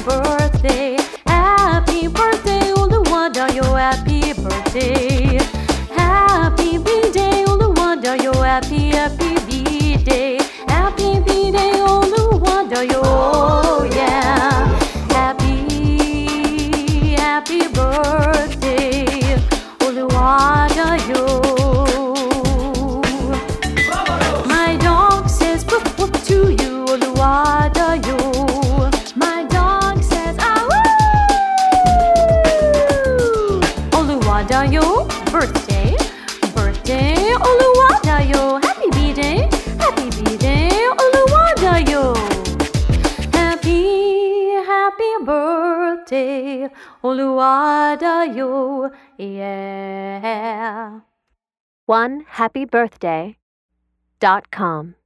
birthday, happy birthday, Oluwadayo, happy birthday. Happy B-Day, Oluwadayo, happy B-Day. Happy B-Day, Oluwadayo, oh yeah. Happy birthday, Oluwadayo. My dog says whoop whoop to you, Oluwadayo. My dog says ah woo. Oluwadayo, birthday, Oluwadayo. Happy B-Day, Oluwadayo. Happy birthday, Oluwadayo, yeah. OneHappyBirthday.com